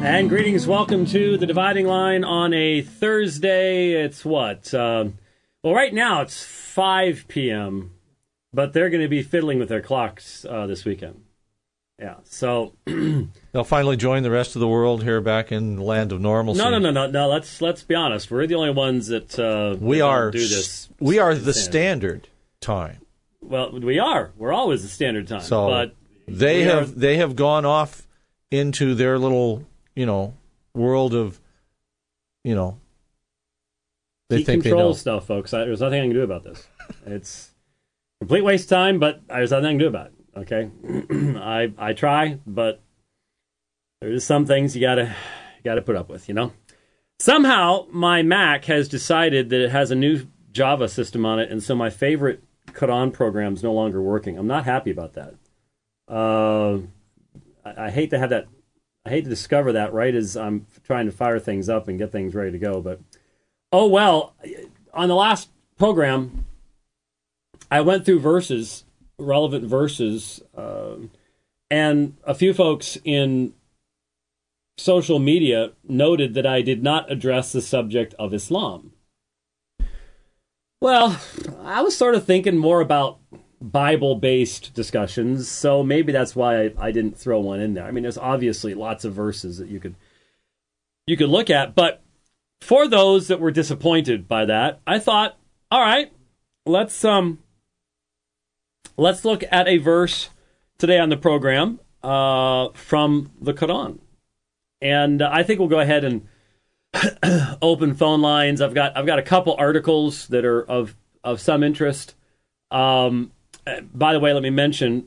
And greetings, welcome to The Dividing Line on a Thursday. It's what? Well, right now it's 5 p.m., but they're going to be fiddling with their clocks this weekend. Yeah, so... They'll finally join the rest of the world here back in the land of normalcy. No, let's be honest. We're the only ones that do this. We are the standard time. Well, we are. We're always the standard time. So but they have gone off into their little... world of, they think they know. Stuff, folks. There's nothing I can do about this. It's a complete waste of time, but there's nothing I can do about it. Okay, I try, but there's some things you gotta put up with. Somehow my Mac has decided that it has a new Java system on it, and so my favorite Quran program is no longer working. I'm not happy about that. I hate to have that. I hate to discover that right as I'm trying to fire things up and get things ready to go. But, oh well, on the last program, I went through relevant verses, and a few folks in social media noted that I did not address the subject of Islam. Well, I was sort of thinking more about Bible-based discussions, so maybe that's why I didn't throw one in there. I mean, there's obviously lots of verses that you could look at, but for those that were disappointed by that, I thought, all right, let's look at a verse today on the program from the Quran, and I think we'll go ahead and open phone lines. I've got a couple articles that are of some interest. By the way, let me mention,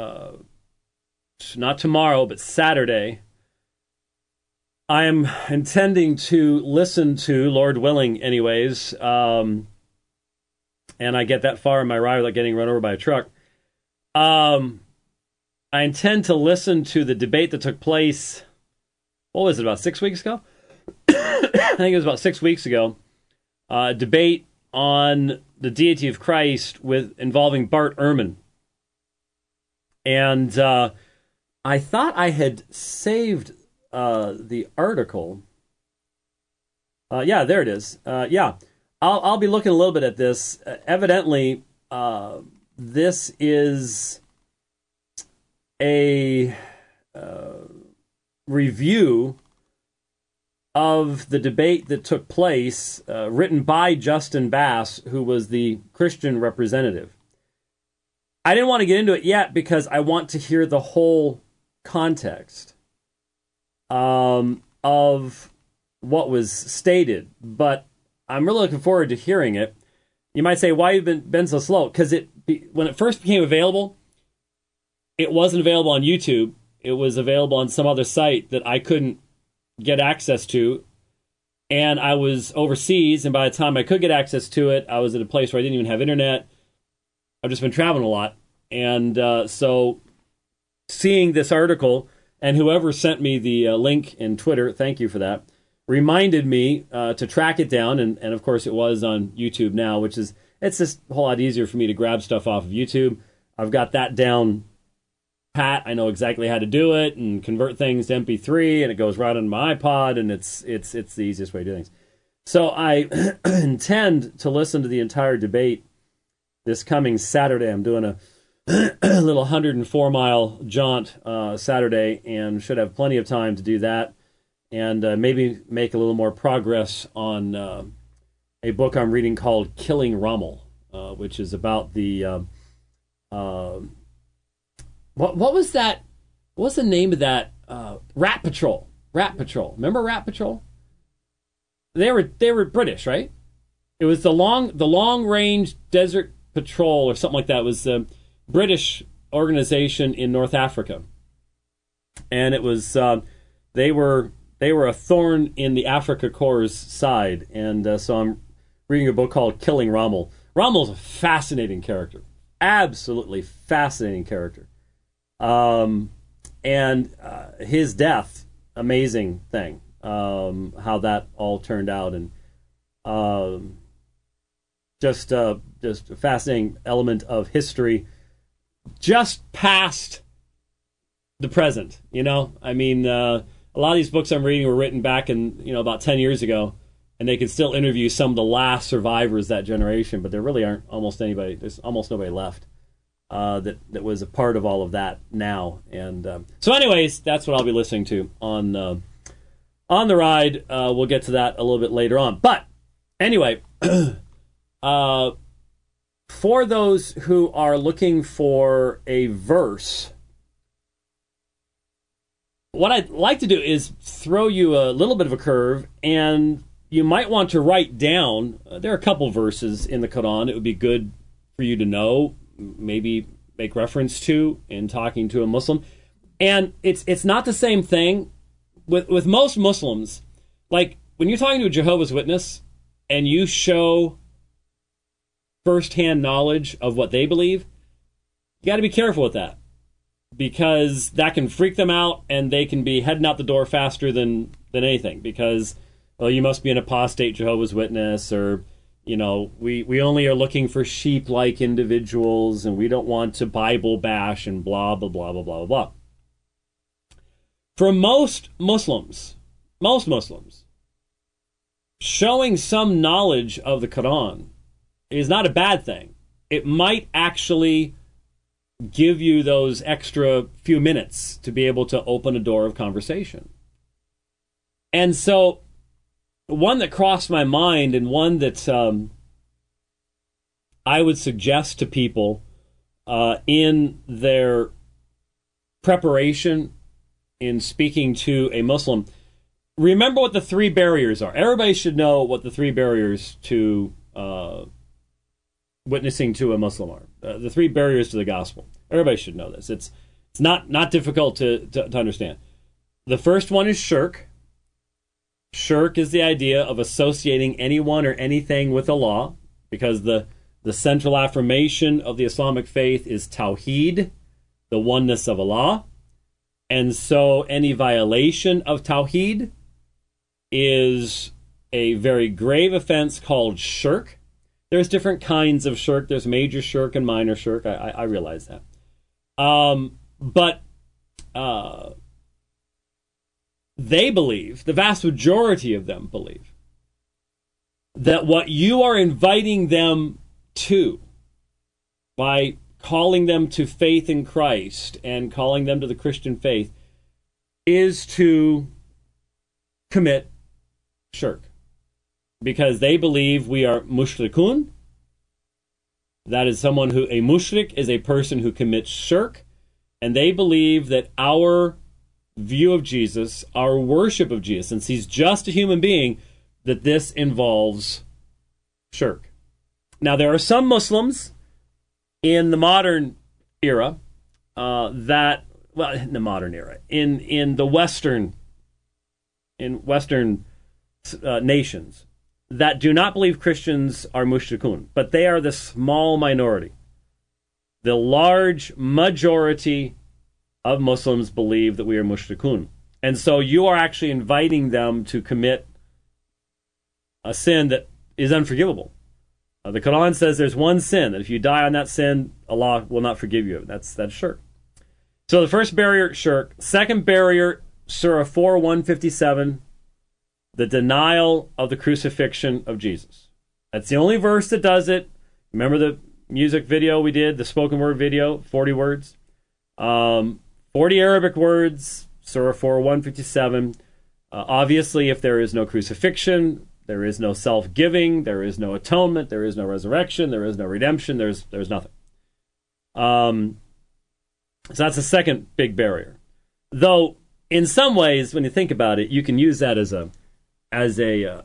not tomorrow, but Saturday, I am intending to listen to, Lord willing anyways, and I get that far in my ride without getting run over by a truck. I intend to listen to the debate that took place, what was it, about 6 weeks ago? I think it was about 6 weeks ago. Debate on the deity of Christ involving Bart Ehrman. And I thought I had saved the article. Yeah, there it is. Yeah, I'll be looking a little bit at this. Evidently, this is a review of the debate that took place, written by Justin Bass, who was the Christian representative. I didn't want to get into it yet because I want to hear the whole context of what was stated, but I'm really looking forward to hearing it. You might say, why have you been so slow? Because when it first became available, it wasn't available on YouTube. It was available on some other site that I couldn't get access to, and I was overseas, and by the time I could get access to it, I was at a place where I didn't even have internet. I've just been traveling a lot, and so seeing this article, and whoever sent me the link in Twitter, thank you for that, reminded me to track it down, and of course it was on YouTube now, it's just a whole lot easier for me to grab stuff off of YouTube. I've got that down pat. I know exactly how to do it and convert things to MP3, and it goes right on my iPod, and it's the easiest way to do things. So I intend to listen to the entire debate this coming Saturday. I'm doing a little 104-mile jaunt Saturday, and should have plenty of time to do that, and maybe make a little more progress on a book I'm reading called Killing Rommel, which is about the... What was that? What's the name of that? Rat Patrol. Rat Patrol. Remember Rat Patrol? They were British, right? It was the long range desert patrol or something like that. It was a British organization in North Africa, and it was they were a thorn in the Afrika Korps' side, and so I'm reading a book called Killing Rommel. Rommel's a fascinating character, absolutely fascinating character. And his death, amazing thing, how that all turned out, and just a fascinating element of history, just past the present. I mean, a a lot of these books I'm reading were written back in, about 10 years ago, and they can still interview some of the last survivors that generation, but there really aren't almost anybody. There's almost nobody left that was a part of all of that now. And so, anyways, that's what I'll be listening to on the ride. We'll get to that a little bit later on. But anyway, for those who are looking for a verse, what I'd like to do is throw you a little bit of a curve, and you might want to write down, there are a couple verses in the Quran it would be good for you to know, maybe make reference to in talking to a Muslim. And it's not the same thing with most Muslims. Like, when you're talking to a Jehovah's Witness and you show firsthand knowledge of what they believe, you got to be careful with that, because that can freak them out and they can be heading out the door faster than anything, because, well, you must be an apostate Jehovah's Witness, or, we only are looking for sheep-like individuals and we don't want to Bible bash and blah, blah, blah, blah, blah, blah. For most Muslims, showing some knowledge of the Quran is not a bad thing. It might actually give you those extra few minutes to be able to open a door of conversation. And so, one that crossed my mind, and one that I would suggest to people in their preparation in speaking to a Muslim, remember what the three barriers are. Everybody should know what the three barriers to witnessing to a Muslim are. The three barriers to the gospel. Everybody should know this. It's not difficult to understand. The first one is shirk. Shirk is the idea of associating anyone or anything with Allah, because the central affirmation of the Islamic faith is Tawheed, the oneness of Allah. And so any violation of Tawheed is a very grave offense called shirk. There's different kinds of shirk. There's major shirk and minor shirk. I realize that. But they believe, the vast majority of them believe, that what you are inviting them to by calling them to faith in Christ and calling them to the Christian faith is to commit shirk. Because they believe we are mushrikun. That is a mushrik is a person who commits shirk. And they believe that our view of Jesus, our worship of Jesus, since he's just a human being, that this involves shirk. Now, there are some Muslims in the modern era in the modern era, in Western nations, that do not believe Christians are mushrikun, but they are the small minority. The large majority of Muslims believe that we are mushrikun. And so you are actually inviting them to commit a sin that is unforgivable. The Quran says there's one sin, that if you die on that sin, Allah will not forgive you. That's shirk. So the first barrier, shirk. Second barrier, Surah 4, 157, the denial of the crucifixion of Jesus. That's the only verse that does it. Remember the music video we did, the spoken word video, 40 words? 40 Arabic words, Surah 4, 157. Obviously, if there is no crucifixion, there is no self-giving, there is no atonement, there is no resurrection, there is no redemption, there's nothing. So that's the second big barrier. Though, in some ways, when you think about it, you can use that as a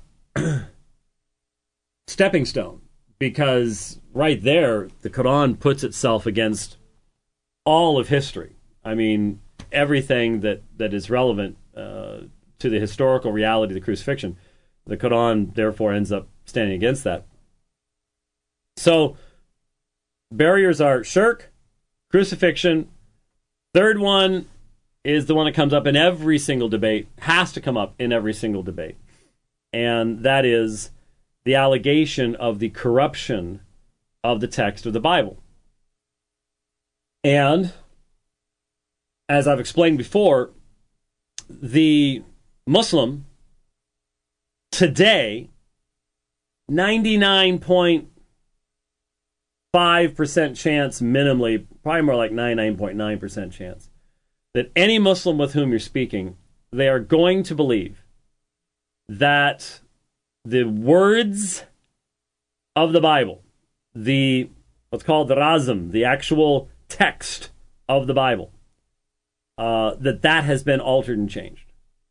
stepping stone, because right there, the Quran puts itself against all of history. I mean, everything that is relevant to the historical reality of the crucifixion, the Quran therefore ends up standing against that. So, barriers are shirk, crucifixion. Third one is the one that comes up in every single debate, has to come up in every single debate. And that is the allegation of the corruption of the text of the Bible. And, as I've explained before, the Muslim today, 99.5% chance minimally, probably more like 99.9% chance, that any Muslim with whom you're speaking, they are going to believe that the words of the Bible, the what's called the Razm, the actual text of the Bible, that has been altered and changed.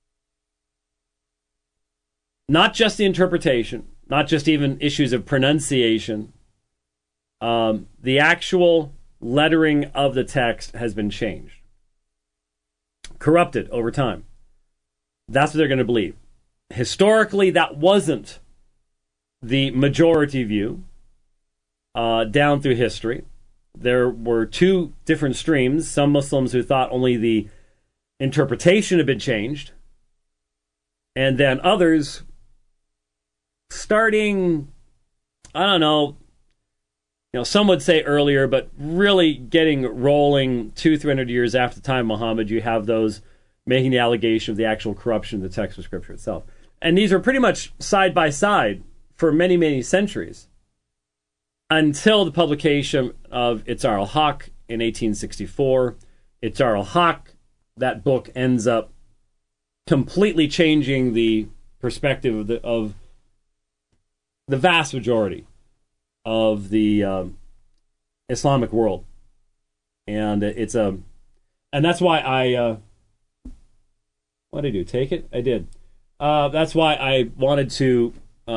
Not just the interpretation, not just even issues of pronunciation. The actual lettering of the text has been changed, corrupted over time. That's what they're going to believe. Historically, that wasn't the majority view down through history. There were two different streams. Some Muslims who thought only the interpretation had been changed, and then others starting, I don't know, some would say earlier, but really getting rolling 200-300 years after the time of Muhammad, you have those making the allegation of the actual corruption of the text of Scripture itself. And these are pretty much side by side for many, many centuries until the publication of Itzar al-Haq in 1864. Itzar al-Haq, that book ends up completely changing the perspective of the vast majority of the Islamic world, and and that's why I what did I do? Take it? I did. That's why I wanted to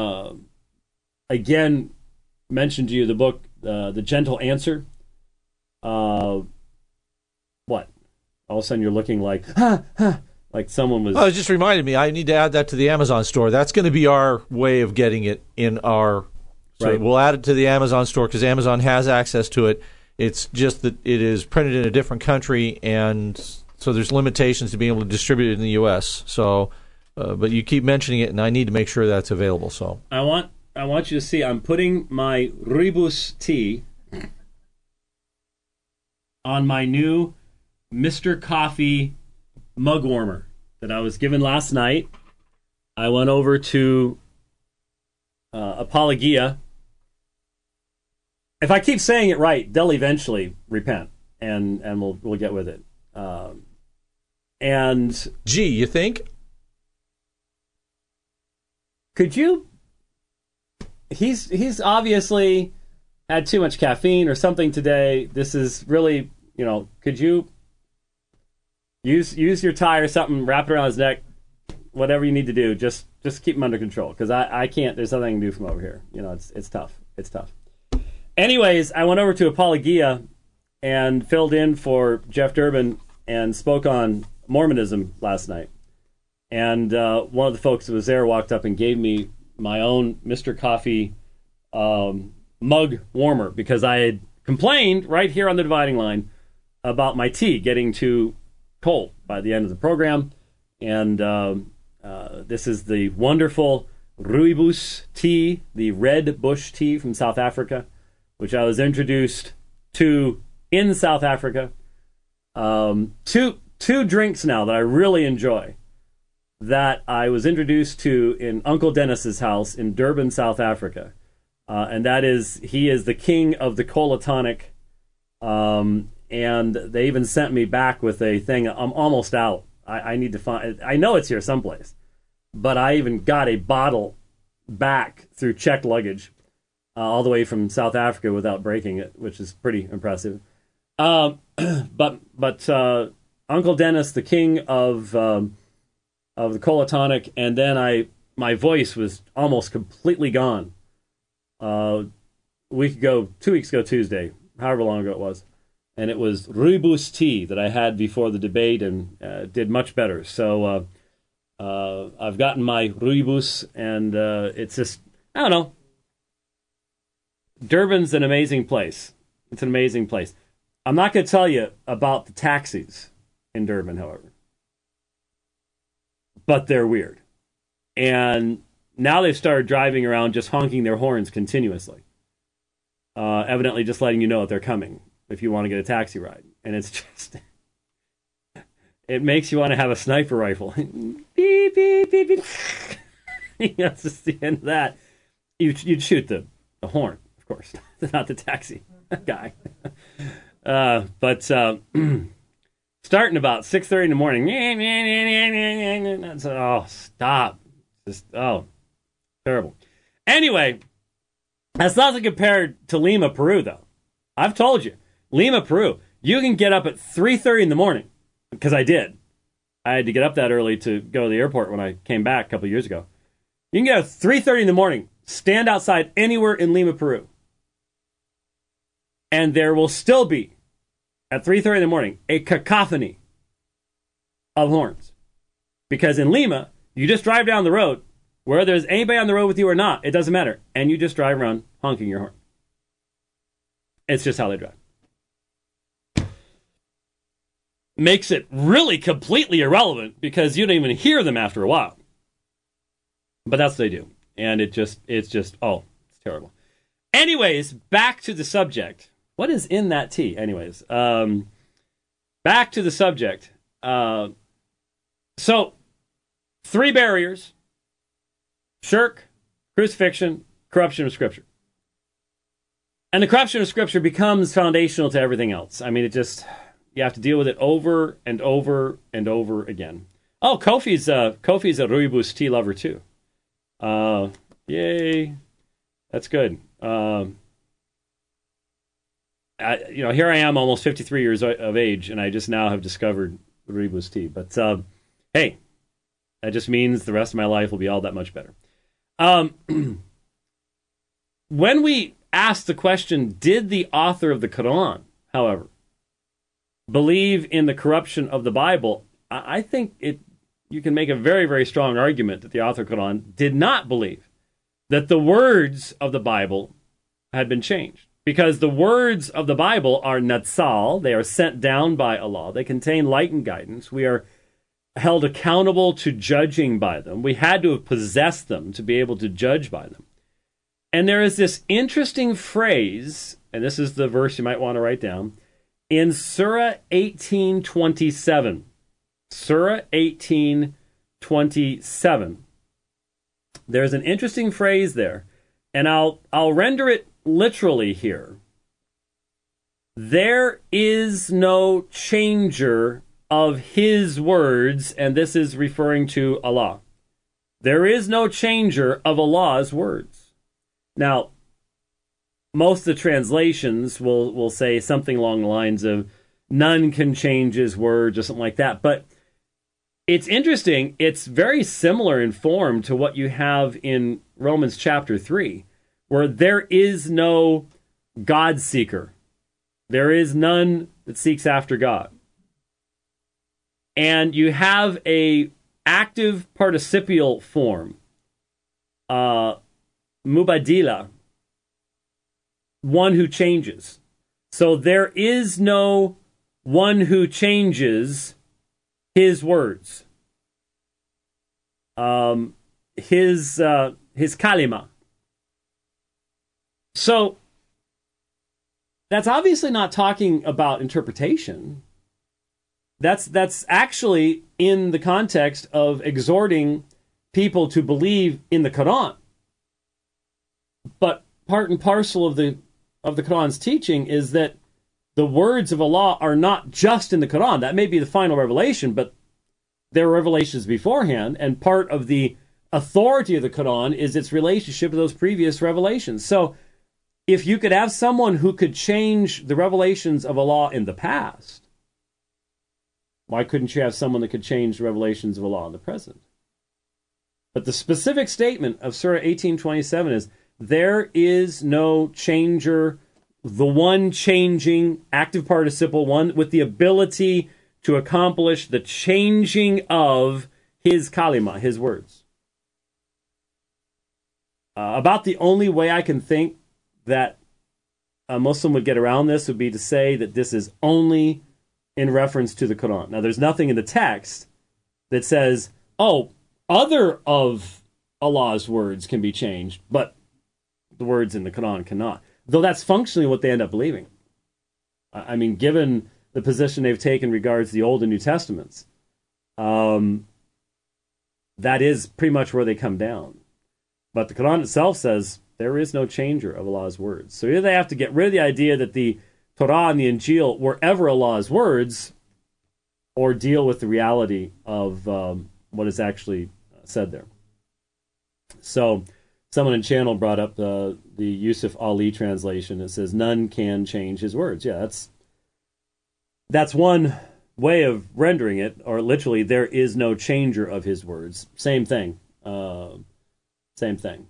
again mention to you the book, The Gentle Answer. What? All of a sudden you're looking like like someone was. Oh, it just reminded me. I need to add that to the Amazon store. That's going to be our way of getting it in our. So right. We'll add it to the Amazon store because Amazon has access to it. It's just that it is printed in a different country, and so there's limitations to being able to distribute it in the U.S. So, but you keep mentioning it, and I need to make sure that's available. So I want you to see. I'm putting my Rooibos tea on my new Mr. Coffee mug warmer that I was given last night. I went over to Apologia. If I keep saying it right, they'll eventually repent, and we'll get with it. And gee, you think? Could you? He's obviously had too much caffeine or something today. This is really, could you use your tie or something, wrap it around his neck, whatever you need to do, just keep him under control, because I can't. There's nothing I can do from over here. It's tough. It's tough. Anyways, I went over to Apologia and filled in for Jeff Durbin and spoke on Mormonism last night. And one of the folks that was there walked up and gave me my own Mr. Coffee mug warmer, because I had complained right here on the dividing line about my tea getting too cold by the end of the program. And this is the wonderful Rooibos tea, the red bush tea from South Africa, which I was introduced to in South Africa. Two drinks now that I really enjoy, that I was introduced to in Uncle Dennis's house in Durban, South Africa. And that is, he is the king of the cola tonic. And they even sent me back with a thing. I'm almost out. I need to find, I know it's here someplace, but I even got a bottle back through checked luggage, all the way from South Africa without breaking it, which is pretty impressive. But Uncle Dennis, the king of the cola tonic, and then my voice was almost completely gone. 2 weeks ago Tuesday, however long ago it was, and it was Rooibos tea that I had before the debate, and did much better. So I've gotten my Rooibos, and it's just, I don't know. Durban's an amazing place. It's an amazing place. I'm not going to tell you about the taxis in Durban, however. But they're weird. And now they've started driving around just honking their horns continuously. Evidently just letting you know that they're coming if you want to get a taxi ride. And it's just... It makes you want to have a sniper rifle. Beep, beep, beep, beep. That's just the end of that. You'd shoot the horn, of course, not the taxi guy. But starting about 6:30 in the morning. Oh, stop. Just, terrible. Anyway, that's nothing compared to Lima, Peru, though. I've told you, Lima, Peru, you can get up at 3:30 in the morning, because I did. I had to get up that early to go to the airport when I came back a couple of years ago. You can get up at 3:30 in the morning, stand outside anywhere in Lima, Peru, and there will still be, at 3:30 in the morning, a cacophony of horns. Because in Lima, you just drive down the road, whether there's anybody on the road with you or not, it doesn't matter. And you just drive around honking your horn. It's just how they drive. Makes it really completely irrelevant because you don't even hear them after a while. But that's what they do. And it's just, it's terrible. Anyways, back to the subject. What is in that tea? Anyways, back to the subject. So, 3 barriers: shirk, crucifixion, corruption of Scripture. And the corruption of Scripture becomes foundational to everything else. I mean, you have to deal with it over and over and over again. Oh, Kofi's a rooibos tea lover too. Yay, that's good. Here I am, almost 53 years of age, and I just now have discovered rooibos tea. But hey, that just means the rest of my life will be all that much better. When we ask the question, did the author of the Quran, however, believe in the corruption of the Bible, I think you can make a very, very strong argument that the author of the Quran did not believe that the words of the Bible had been changed. Because the words of the Bible are natsal, they are sent down by Allah, they contain light and guidance, we are held accountable to judging by them, we had to have possessed them to be able to judge by them. And there is this interesting phrase, and this is the verse you might want to write down, in Surah 18:27. Surah 18:27. There's an interesting phrase there, and I'll render it literally here. There is no changer of His words, and this is referring to Allah. There is no changer of Allah's words. Now, most of the translations will say something along the lines of, none can change His words, or something like that. But it's interesting. It's very similar in form to what you have in Romans chapter 3, where there is no God seeker. There is none that seeks after God. And you have a active participial form, mubadila, one who changes. So there is no one who changes His words. His kalima. So that's obviously not talking about interpretation. That's actually in the context of exhorting people to believe in the Quran. But part and parcel of the Quran's teaching is that the words of Allah are not just in the Quran. That may be the final revelation, but there are revelations beforehand, and part of the authority of the Quran is its relationship to those previous revelations. So if you could have someone who could change the revelations of Allah in the past, why couldn't you have someone that could change the revelations of Allah in the present? But the specific statement of Surah 18:27 is, there is no changer, the one changing, active participle, one with the ability to accomplish the changing of His kalima, His words. About the only way I can think that a Muslim would get around this would be to say that this is only in reference to the Quran. Now, there's nothing in the text that says, other of Allah's words can be changed, but the words in the Quran cannot. Though that's functionally what they end up believing. I mean, given the position they've taken regards the Old and New Testaments, that is pretty much where they come down. But the Quran itself says there is no changer of Allah's words. So either they have to get rid of the idea that the Torah and the Injil were ever Allah's words, or deal with the reality of what is actually said there. So someone in channel brought up the Yusuf Ali translation. It says, none can change his words. Yeah, that's one way of rendering it, or literally, there is no changer of his words. Same thing. Same thing.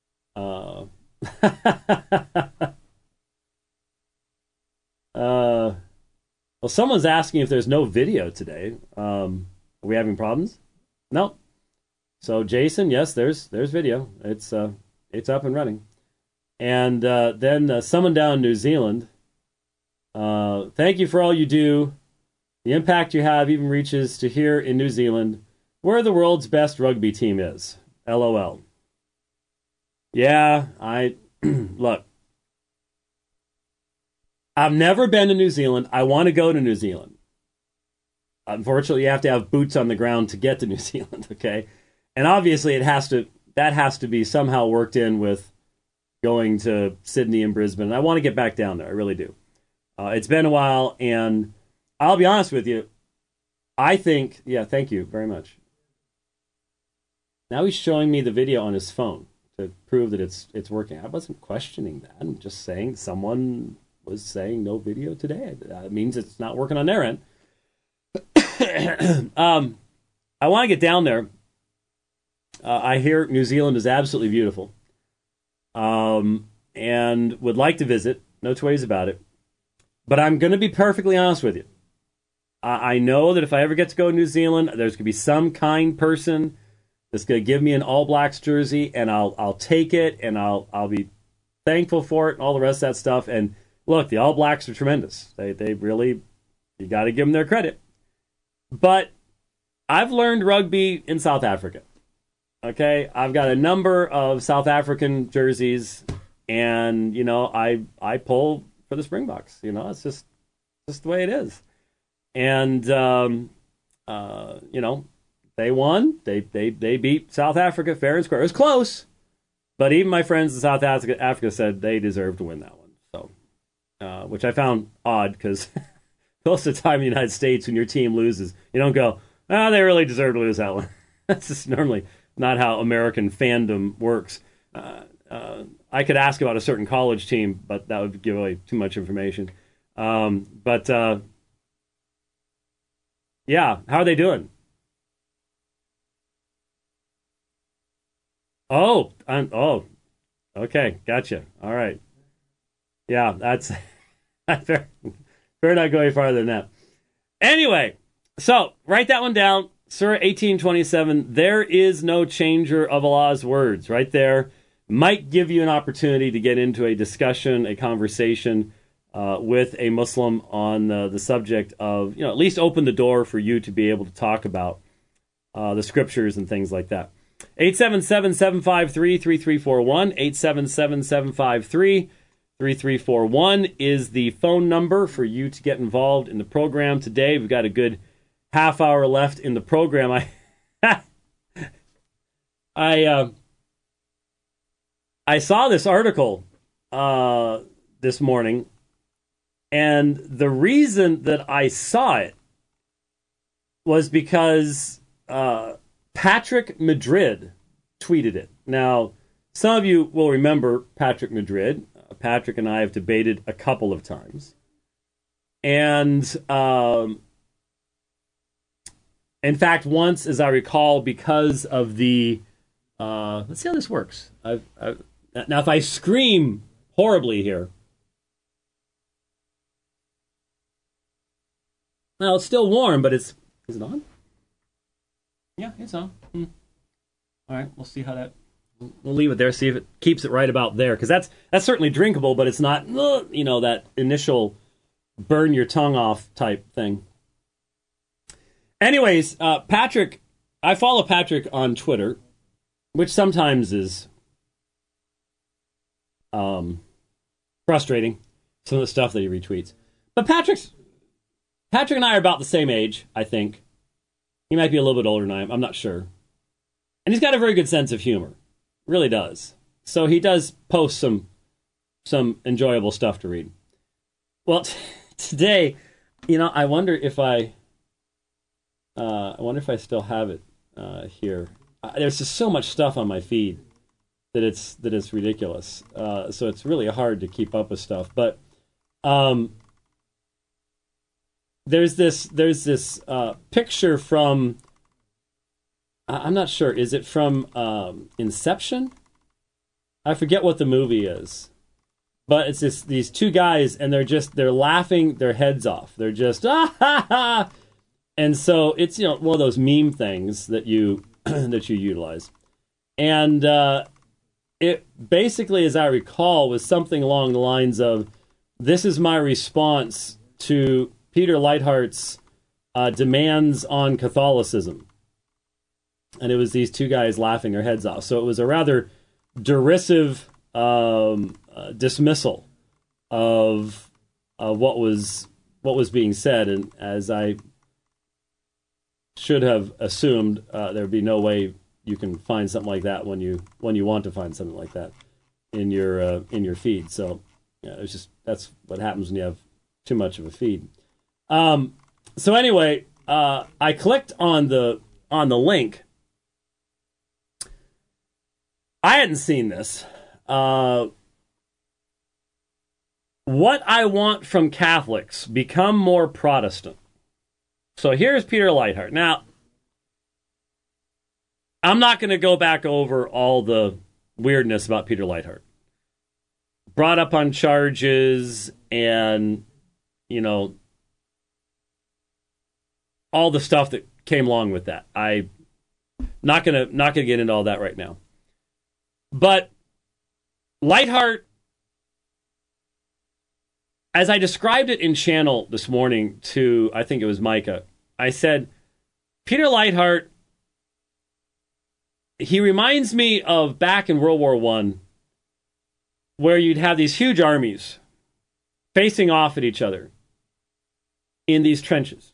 Well, someone's asking if there's no video today. Are we having problems? No. So, Jason, yes, there's video. It's up and running. And then someone down in New Zealand, thank you for all you do. The impact you have even reaches to here in New Zealand, where the world's best rugby team is. LOL. Yeah, look. I've never been to New Zealand. I want to go to New Zealand. Unfortunately, you have to have boots on the ground to get to New Zealand, okay? And obviously that has to be somehow worked in with going to Sydney and Brisbane. I want to get back down there. I really do. It's been a while, and I'll be honest with you. I think, yeah, thank you very much. Now he's showing me the video on his phone to prove that it's working. I wasn't questioning that. I'm just saying someone was saying no video today. That means it's not working on their end. I want to get down there. I hear New Zealand is absolutely beautiful, and would like to visit. No two ways about it. But I'm going to be perfectly honest with you. I know that if I ever get to go to New Zealand, there's going to be some kind person that's going to give me an All Blacks jersey, and I'll take it, and I'll be thankful for it, and all the rest of that stuff. And look, the All Blacks are tremendous. They really, you got to give them their credit. But I've learned rugby in South Africa. Okay, I've got a number of South African jerseys, and you know I pull for the Springboks. You know, it's just the way it is. And you know, they won. They beat South Africa fair and square. It was close, but even my friends in South Africa said they deserved to win that one. So, which I found odd because most of the time in the United States, when your team loses, you don't go, "Oh, they really deserve to lose that one." That's just normally not how American fandom works. I could ask about a certain college team, but that would give away too much information. But yeah, how are they doing? Oh, okay, gotcha. All right. Yeah, that's fair not going farther than that. Anyway, so write that one down. Surah 18:27, there is no changer of Allah's words. Right there might give you an opportunity to get into a discussion, a conversation with a Muslim on the subject of, you know, at least open the door for you to be able to talk about the scriptures and things like that. 877-753-3341, 877-753-3341 is the phone number for you to get involved in the program today. We've got a good half hour left in the program. I saw this article this morning, and the reason that I saw it was because Patrick Madrid tweeted it. Now, some of you will remember Patrick Madrid. Patrick and I have debated a couple of times. And in fact, once, as I recall, because of the... let's see how this works. Now, if I scream horribly here... Well, it's still warm, but it's... Is it on? Yeah, it's on. All right, we'll see how that... We'll leave it there, see if it keeps it right about there. Because that's certainly drinkable, but it's not, you know, that initial burn your tongue off type thing. Anyways, Patrick... I follow Patrick on Twitter, which sometimes is frustrating, some of the stuff that he retweets. But Patrick and I are about the same age, I think. He might be a little bit older than I am. I'm not sure. And he's got a very good sense of humor. Really does. So he does post some enjoyable stuff to read. Well, today, I wonder if I still have it here. There's just so much stuff on my feed that it's ridiculous. So it's really hard to keep up with stuff. But there's this picture from, I'm not sure, is it from Inception? I forget what the movie is. But it's these two guys, and they're laughing their heads off. They're just, ah, ha, ha. And so it's, one of those meme things that you utilize. And it basically, as I recall, was something along the lines of, this is my response to Peter Leithart's demands on Catholicism. And it was these two guys laughing their heads off. So it was a rather derisive dismissal of what was being said, and as I should have assumed, there'd be no way you can find something like that when you want to find something like that in your feed. So it's just, that's what happens when you have too much of a feed. So anyway, I clicked on the link. I hadn't seen this. What I want from Catholics: become more Protestant. So here's Peter Leithart. Now, I'm not going to go back over all the weirdness about Peter Leithart. Brought up on charges and, all the stuff that came along with that. I'm not gonna get into all that right now. But Leithart, as I described it in channel this morning to, I think it was Micah, I said, Peter Leithart, he reminds me of back in World War I, where you'd have these huge armies facing off at each other in these trenches.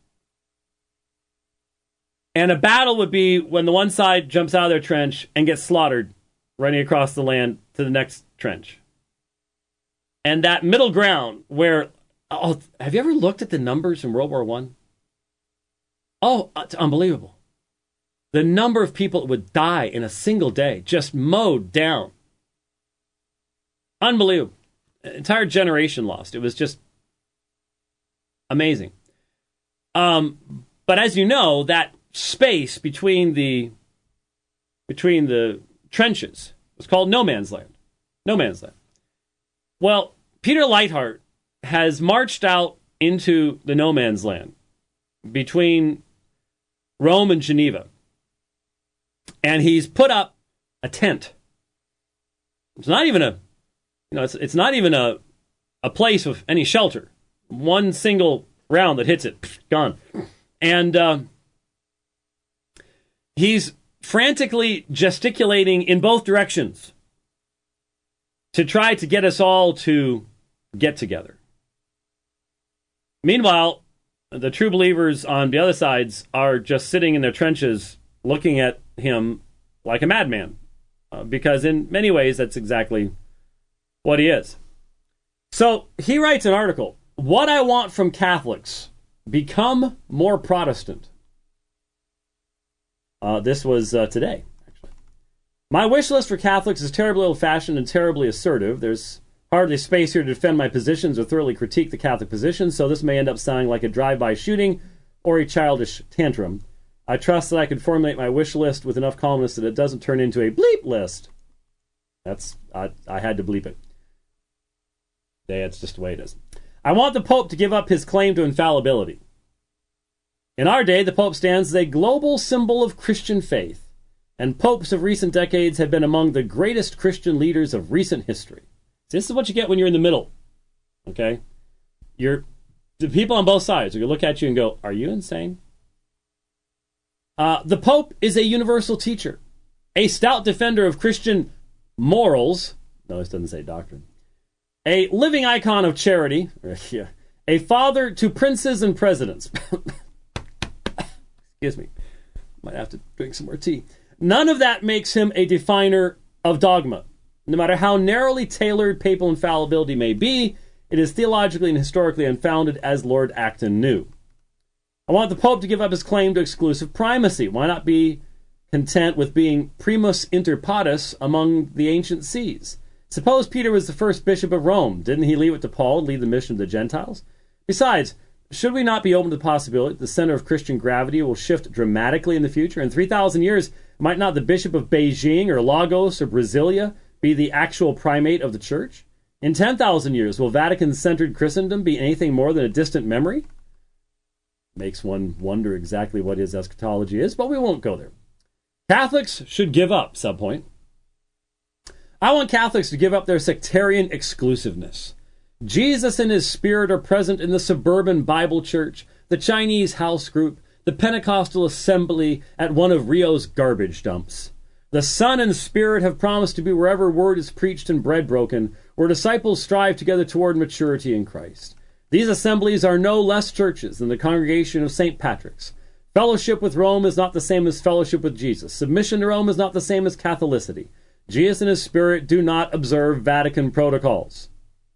And a battle would be when the one side jumps out of their trench and gets slaughtered running across the land to the next trench. And that middle ground where, have you ever looked at the numbers in World War I? Oh, it's unbelievable. The number of people that would die in a single day, just mowed down. Unbelievable. An entire generation lost. It was just amazing. But as you know, that space between the trenches was called no man's land. No man's land. Well, Peter Leithart has marched out into the no man's land between Rome and Geneva. And he's put up a tent. It's not even it's not even a place of any shelter. One single round that hits it, gone. And he's frantically gesticulating in both directions to try to get us all to get together. Meanwhile, the true believers on the other sides are just sitting in their trenches looking at him like a madman, because in many ways that's exactly what he is. So he writes an article, What I Want from Catholics: Become More Protestant. This was today, actually. My wish list for Catholics is terribly old-fashioned and terribly assertive. There's hardly space here to defend my positions or thoroughly critique the Catholic position, so this may end up sounding like a drive-by shooting or a childish tantrum. I trust that I can formulate my wish list with enough calmness that it doesn't turn into a bleep list. I had to bleep it. It's just the way it is. I want the Pope to give up his claim to infallibility. In our day, the Pope stands as a global symbol of Christian faith, and popes of recent decades have been among the greatest Christian leaders of recent history. So this is what you get when you're in the middle. Okay? The people on both sides are going to look at you and go, are you insane? The Pope is a universal teacher, a stout defender of Christian morals. No, this doesn't say doctrine. A living icon of charity. A father to princes and presidents. Excuse me. Might have to drink some more tea. None of that makes him a definer of dogma. No matter how narrowly tailored papal infallibility may be, it is theologically and historically unfounded, as Lord Acton knew. I want the Pope to give up his claim to exclusive primacy. Why not be content with being primus inter pares among the ancient sees? Suppose Peter was the first bishop of Rome. Didn't he leave it to Paul to lead the mission of the Gentiles? Besides, should we not be open to the possibility that the center of Christian gravity will shift dramatically in the future? In 3,000 years, might not the bishop of Beijing or Lagos or Brasilia be the actual primate of the church? In 10,000 years, will Vatican-centered Christendom be anything more than a distant memory? Makes one wonder exactly what his eschatology is, but we won't go there. Catholics should give up, subpoint. I want Catholics to give up their sectarian exclusiveness. Jesus and his Spirit are present in the suburban Bible church, the Chinese house group, the Pentecostal assembly at one of Rio's garbage dumps. The Son and Spirit have promised to be wherever word is preached and bread broken, where disciples strive together toward maturity in Christ. These assemblies are no less churches than the congregation of St. Patrick's. Fellowship with Rome is not the same as fellowship with Jesus. Submission to Rome is not the same as Catholicity. Jesus and his Spirit do not observe Vatican protocols.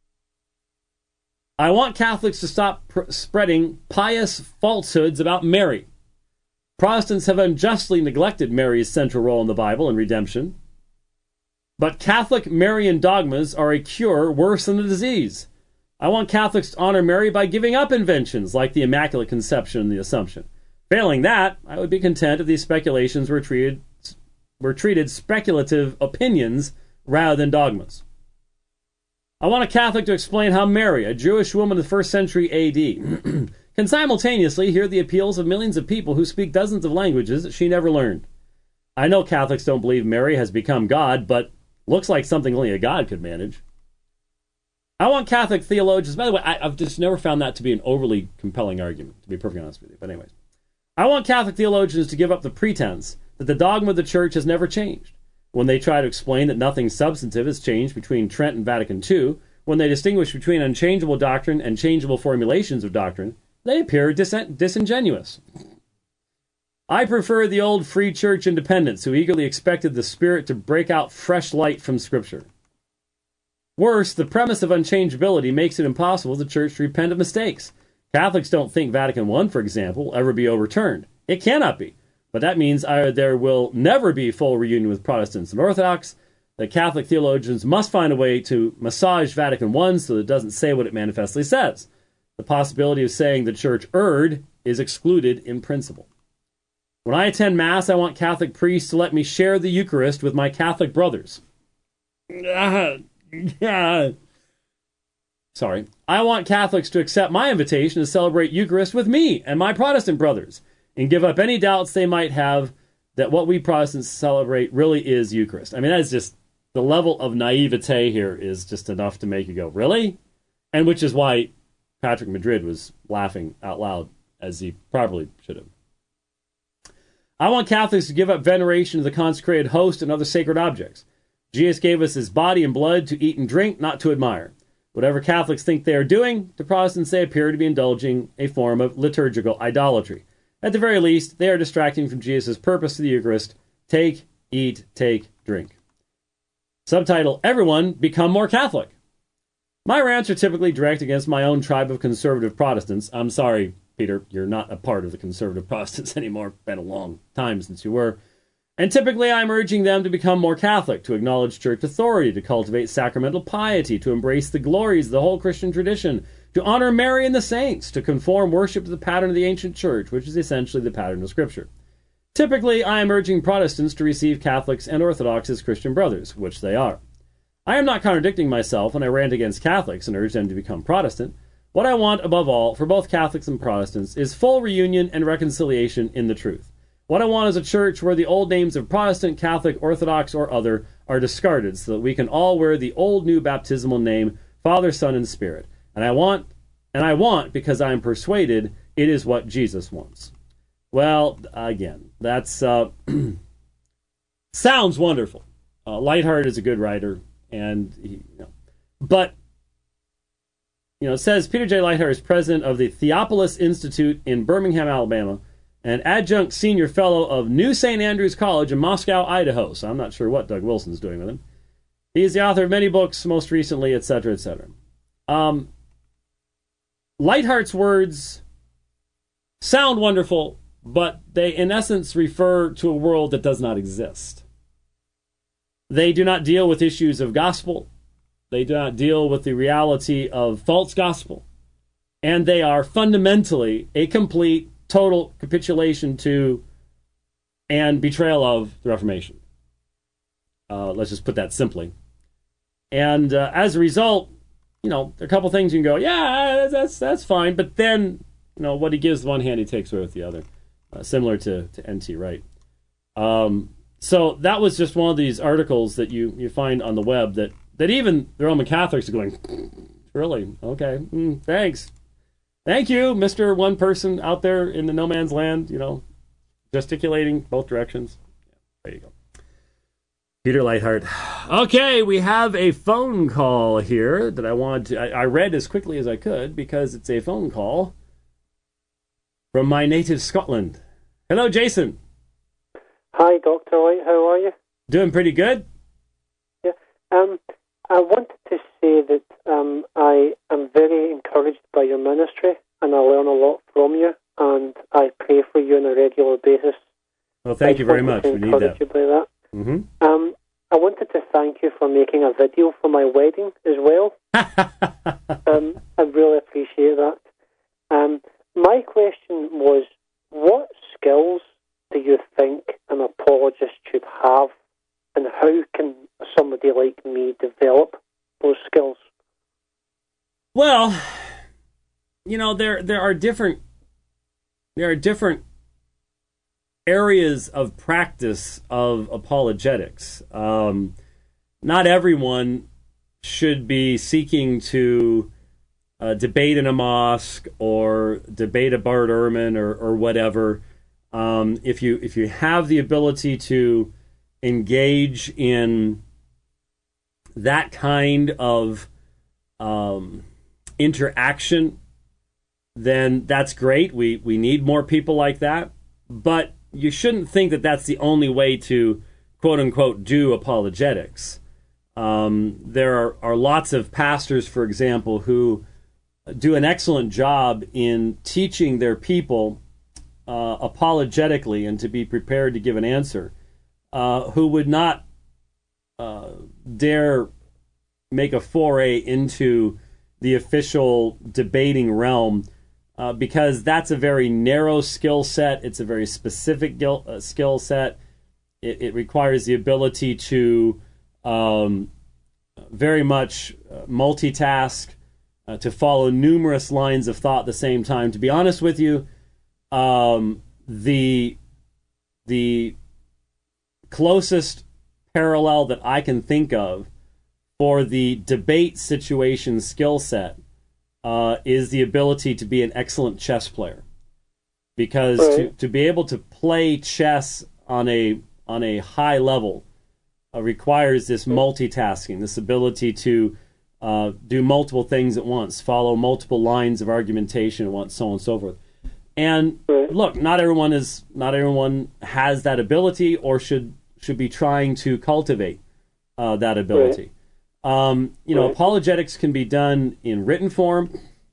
I want Catholics to stop spreading pious falsehoods about Mary. Protestants have unjustly neglected Mary's central role in the Bible and redemption. But Catholic Marian dogmas are a cure worse than the disease. I want Catholics to honor Mary by giving up inventions like the Immaculate Conception and the Assumption. Failing that, I would be content if these speculations were treated speculative opinions rather than dogmas. I want a Catholic to explain how Mary, a Jewish woman of the 1st century A.D., can simultaneously hear the appeals of millions of people who speak dozens of languages that she never learned. I know Catholics don't believe Mary has become God, but looks like something only a God could manage. I want Catholic theologians, by the way, I've just never found that to be an overly compelling argument, to be perfectly honest with you. But anyways, I want Catholic theologians to give up the pretense that the dogma of the Church has never changed. When they try to explain that nothing substantive has changed between Trent and Vatican II, when they distinguish between unchangeable doctrine and changeable formulations of doctrine, they appear disingenuous. I prefer the old Free Church independents who eagerly expected the Spirit to break out fresh light from Scripture. Worse, the premise of unchangeability makes it impossible for the Church to repent of mistakes. Catholics don't think Vatican I, for example, will ever be overturned. It cannot be. But that means either there will never be full reunion with Protestants and Orthodox, that Catholic theologians must find a way to massage Vatican I so that it doesn't say what it manifestly says. The possibility of saying the Church erred is excluded in principle. When I attend Mass, I want Catholic priests to let me share the Eucharist with my Catholic brothers. Sorry. I want Catholics to accept my invitation to celebrate Eucharist with me and my Protestant brothers, and give up any doubts they might have that what we Protestants celebrate really is Eucharist. I mean, that's just, the level of naivete here is just enough to make you go, really? And which is why Patrick Madrid was laughing out loud, as he probably should have. I want Catholics to give up veneration of the consecrated host and other sacred objects. Jesus gave us his body and blood to eat and drink, not to admire. Whatever Catholics think they are doing, to Protestants they appear to be indulging a form of liturgical idolatry. At the very least, they are distracting from Jesus' purpose to the Eucharist. Take, eat, take, drink. Subtitle, Everyone Become More Catholic. My rants are typically direct against my own tribe of conservative Protestants. I'm sorry, Peter, you're not a part of the conservative Protestants anymore. Been a long time since you were. And typically I'm urging them to become more Catholic, to acknowledge church authority, to cultivate sacramental piety, to embrace the glories of the whole Christian tradition, to honor Mary and the saints, to conform worship to the pattern of the ancient church, which is essentially the pattern of Scripture. Typically, I am urging Protestants to receive Catholics and Orthodox as Christian brothers, which they are. I am not contradicting myself when I rant against Catholics and urge them to become Protestant. What I want, above all, for both Catholics and Protestants is full reunion and reconciliation in the truth. What I want is a church where the old names of Protestant, Catholic, Orthodox, or other are discarded so that we can all wear the old new baptismal name, Father, Son, and Spirit. And I want because I am persuaded it is what Jesus wants. Well, again, that's sounds wonderful. Lightheart is a good writer, and but it says Peter J. Lightheart is president of the Theopolis Institute in Birmingham, Alabama, and adjunct senior fellow of New St. Andrews College in Moscow, Idaho. So I'm not sure what Doug Wilson's doing with him. He is the author of many books, most recently, etc., etc. Lightheart's words sound wonderful, but they, in essence, refer to a world that does not exist. They do not deal with issues of gospel. They do not deal with the reality of false gospel. And they are fundamentally a complete, total capitulation to and betrayal of the Reformation. Let's just put that simply. And as a result, there are a couple things you can go, yeah, that's fine. But then, what he gives with one hand, he takes away with the other. Similar to N.T. Wright. So that was just one of these articles that you find on the web that even the Roman Catholics are going, really? Okay, thanks. Thank you, Mr. One Person out there in the no man's land, gesticulating both directions. There you go. Peter Lightheart. Okay, we have a phone call here that I read as quickly as I could because it's a phone call from my native Scotland. Hello, Jason. Hi, Dr. Light. How are you? Doing pretty good. Yeah. I wanted to say that I am very encouraged by your ministry, and I learn a lot from you, and I pray for you on a regular basis. Well, thank you very much. We need that. You by that. Mm-hmm. I wanted to thank you for making a video for my wedding as well. I really appreciate that. My question was, what skills do you think an apologist should have, and how can somebody like me develop those skills? Well, there are different areas of practice of apologetics. Not everyone should be seeking to debate in a mosque or debate a Bart Ehrman or whatever. If you have the ability to engage in that kind of interaction, then that's great. We need more people like that. But you shouldn't think that that's the only way to, quote unquote, do apologetics. There are lots of pastors, for example, who do an excellent job in teaching their people apologetically and to be prepared to give an answer, who would not dare make a foray into the official debating realm, because that's a very narrow skill set. It's a very specific skill set. It requires the ability to very much multitask, to follow numerous lines of thought at the same time. To be honest with you, the closest parallel that I can think of for the debate situation skill set is the ability to be an excellent chess player. Because to be able to play chess on a high level requires this multitasking, this ability to do multiple things at once, follow multiple lines of argumentation at once, so on and so forth. And look, not everyone has that ability or should be trying to cultivate that ability. Apologetics can be done in written form,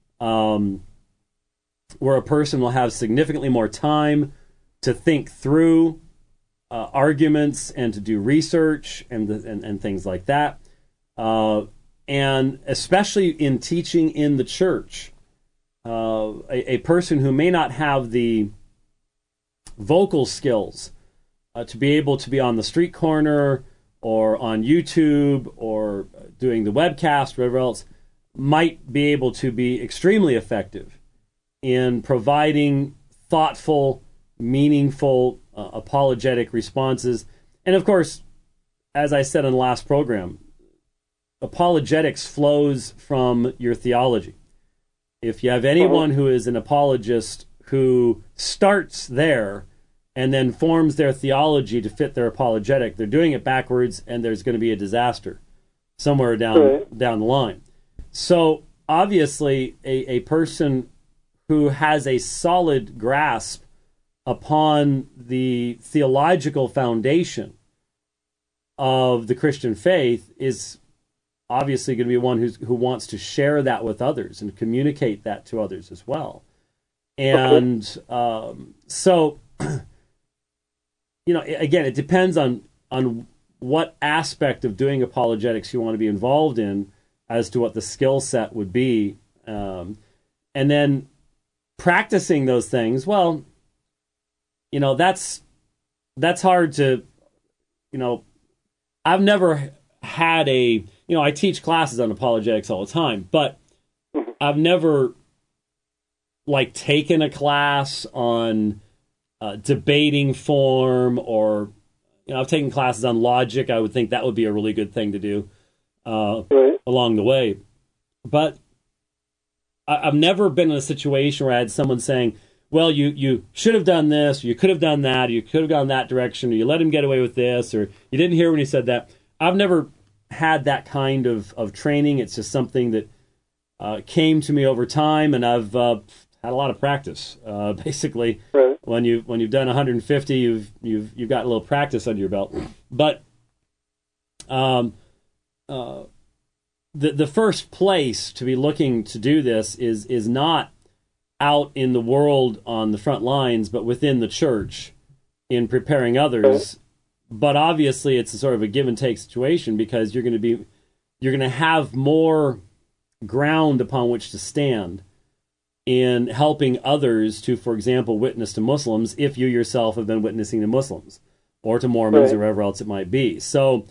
where a person will have significantly more time to think through arguments and to do research and things like that. And especially in teaching in the church, a person who may not have the vocal skills to be able to be on the street corner or on YouTube or doing the webcast, whatever else, might be able to be extremely effective in providing thoughtful, meaningful, apologetic responses. And of course, as I said in the last program, apologetics flows from your theology. If you have anyone who is an apologist who starts there and then forms their theology to fit their apologetic, they're doing it backwards, and there's going to be a disaster somewhere down the line. So obviously, a person who has a solid grasp upon the theological foundation of the Christian faith is obviously going to be one who wants to share that with others and communicate that to others as well. And so, again, it depends on what aspect of doing apologetics you want to be involved in as to what the skill set would be. And then practicing those things, well, that's hard to, I've never had I teach classes on apologetics all the time, but I've never taken a class on debating form, or I've taken classes on logic. I would think that would be a really good thing to do along the way. But I've never been in a situation where I had someone saying, well, you should have done this, or you could have done that, or you could have gone that direction, or you let him get away with this, or you didn't hear when he said that. I've never had that kind of training. It's just something that came to me over time, and I've had a lot of practice. Basically, right. when you've done 150, you've got a little practice under your belt. But the first place to be looking to do this is not out in the world on the front lines, but within the church in preparing others. But obviously, it's a sort of a give and take situation, because you're going to have more ground upon which to stand in helping others to, for example, witness to Muslims if you yourself have been witnessing to Muslims or to Mormons or wherever else it might be. So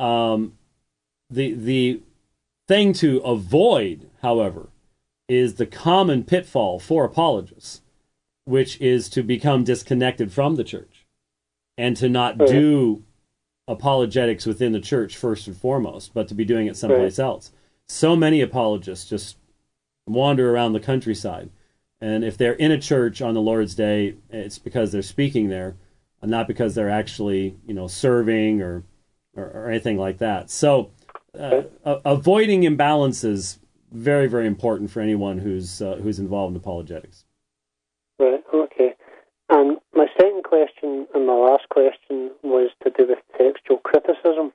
the thing to avoid, however, is the common pitfall for apologists, which is to become disconnected from the church and to not do apologetics within the church first and foremost, but to be doing it someplace else. So many apologists just wander around the countryside, and if they're in a church on the Lord's Day, it's because they're speaking there, and not because they're actually serving or anything like that. So avoiding imbalances very, very important for anyone who's involved in apologetics. Right. Okay. And my second question and my last question was to do with textual criticism.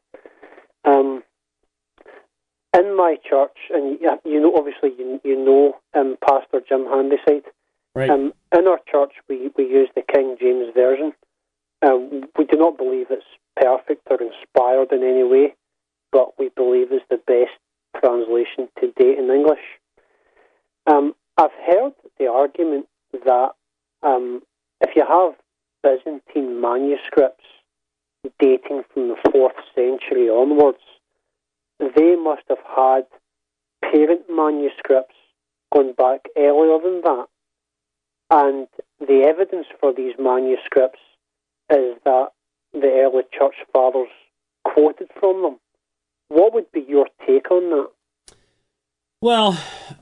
In my church, and obviously Pastor Jim Handyside. Right. In our church, we use the King James Version. We do not believe it's perfect or inspired in any way, but we believe it's the best translation to date in English. I've heard the argument that if you have Byzantine manuscripts dating from the 4th century onwards, they must have had parent manuscripts going back earlier than that. And the evidence for these manuscripts is that the early church fathers quoted from them. What would be your take on that? Well,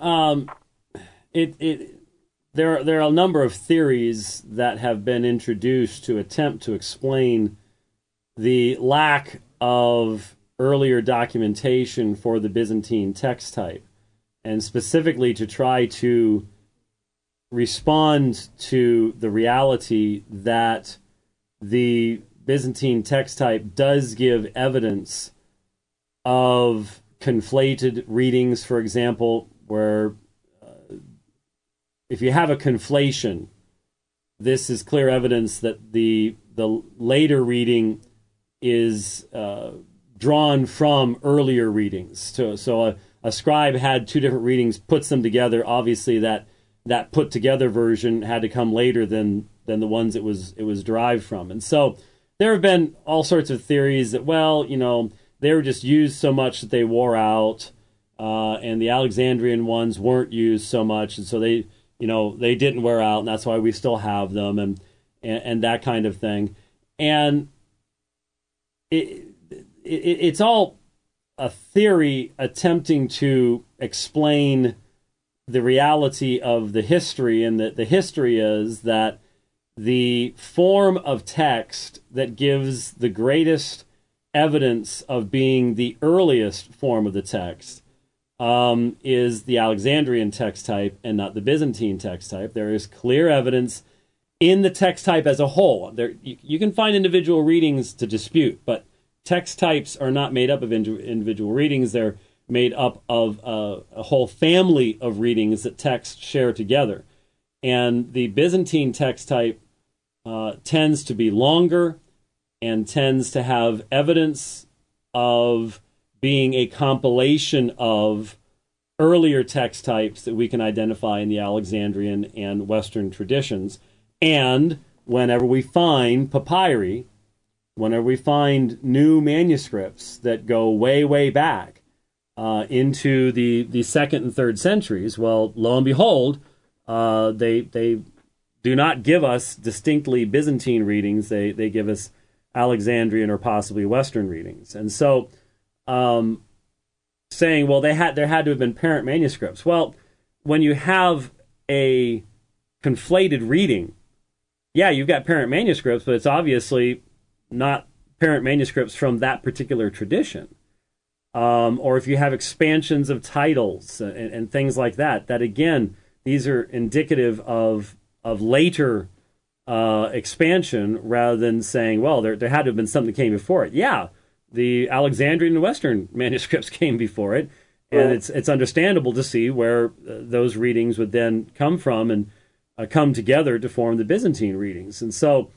there are a number of theories that have been introduced to attempt to explain the lack of earlier documentation for the Byzantine text type, and specifically to try to respond to the reality that the Byzantine text type does give evidence of conflated readings, for example, where if you have a conflation, this is clear evidence that the later reading is drawn from earlier readings. So a scribe had two different readings, puts them together. Obviously, that put together version had to come later than the ones it was derived from. And so there have been all sorts of theories that, they were just used so much that they wore out, and the Alexandrian ones weren't used so much, and so they didn't wear out, and that's why we still have them, and that kind of thing. And it's all a theory attempting to explain the reality of the history, and that the history is that the form of text that gives the greatest evidence of being the earliest form of the text is the Alexandrian text type and not the Byzantine text type. There is clear evidence in the text type as a whole. You can find individual readings to dispute, but text types are not made up of individual readings. They're made up of a whole family of readings that texts share together. And the Byzantine text type tends to be longer and tends to have evidence of being a compilation of earlier text types that we can identify in the Alexandrian and Western traditions. And whenever we find papyri, whenever we find new manuscripts that go way, way back into the second and third centuries, well, lo and behold, they do not give us distinctly Byzantine readings. They give us Alexandrian or possibly Western readings. And so saying, well, there had to have been parent manuscripts. Well, when you have a conflated reading, yeah, you've got parent manuscripts, but it's obviously not parent manuscripts from that particular tradition. Or if you have expansions of titles and things like that, that again, these are indicative of later expansion rather than saying, well, there had to have been something that came before it. Yeah, the Alexandrian and Western manuscripts came before it, and it's understandable to see where those readings would then come from and come together to form the Byzantine readings. And so,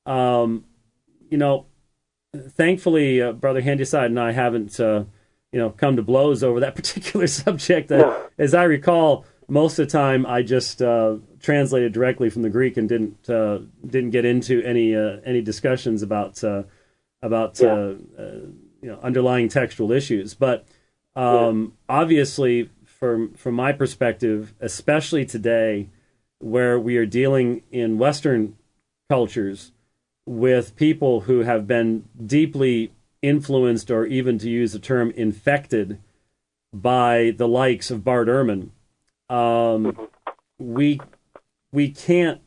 thankfully, Brother Handyside and I haven't, come to blows over that particular subject. As I recall, most of the time I just translated directly from the Greek and didn't get into any discussions about underlying textual issues. But obviously, from my perspective, especially today, where we are dealing in Western cultures with people who have been deeply influenced, or even to use the term infected, by the likes of Bart Ehrman, we can't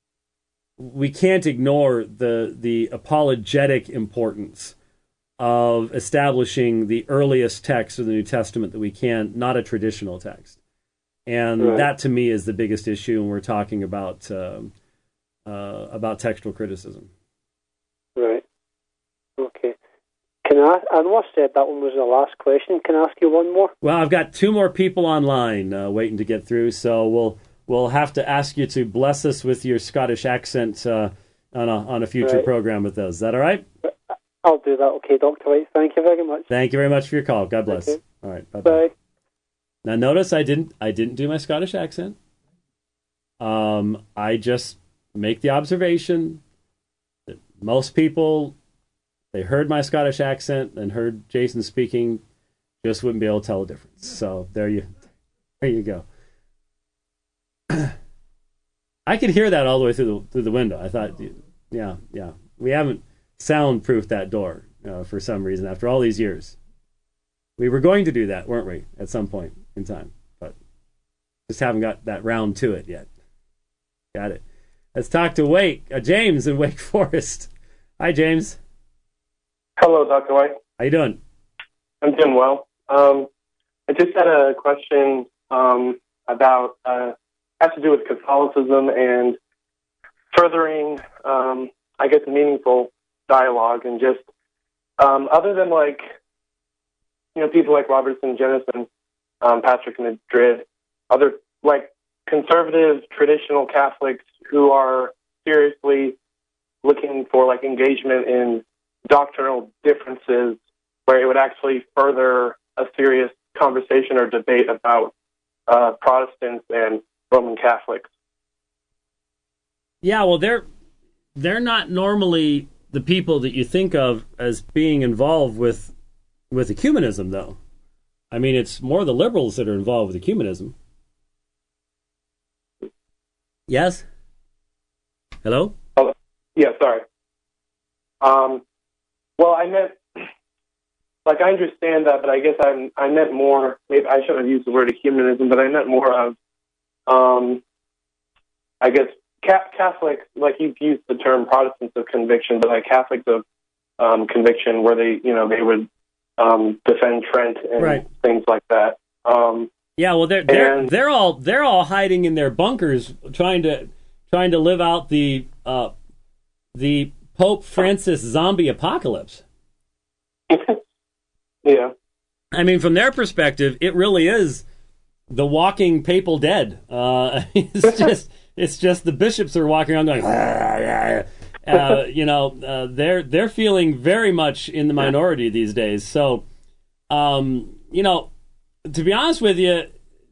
ignore the apologetic importance of establishing the earliest text of the New Testament that we can, not a traditional text. And that, to me, is the biggest issue when we're talking about textual criticism. Right. Okay. I must say that one was the last question. Can I ask you one more? Well, I've got two more people online waiting to get through, so we'll have to ask you to bless us with your Scottish accent on a future program with those. Is that all right? I'll do that. Okay, Dr. White. Thank you very much. Thank you very much for your call. God bless. Okay. All right. Bye-bye. Bye. Now, notice I didn't do my Scottish accent. I just make the observation that most people, they heard my Scottish accent and heard Jason speaking, just wouldn't be able to tell the difference. So there you go. I could hear that all the way through the window. I thought, yeah, we haven't soundproofed that door for some reason after all these years. We were going to do that, weren't we, at some point in time? But just haven't got that round to it yet. Got it. Let's talk to James in Wake Forest. Hi, James. Hello, Dr. White. How you doing? I'm doing well. I just had a question about has to do with Catholicism and furthering, meaningful dialogue, and just other than people like Robertson Jennison, Patrick Madrid, other conservative traditional Catholics who are seriously looking for engagement in doctrinal differences where it would actually further a serious conversation or debate about Protestants and Roman Catholics. Yeah, well, they're not normally the people that you think of as being involved with ecumenism, though. I mean, it's more the liberals that are involved with ecumenism. Yes? Hello? Oh, yeah, sorry. Well, I meant, I understand that, but I guess I meant more, maybe I shouldn't have used the word ecumenism, but I meant more of, Catholics, you've used the term Protestants of conviction, but Catholics of conviction, where they would defend Trent and things like that. Yeah, well, they're all hiding in their bunkers, trying to trying to live out the Pope Francis zombie apocalypse. Yeah. I mean, from their perspective, it really is the walking papal dead. It's just the bishops are walking around going, they're feeling very much in the minority these days. So, to be honest with you,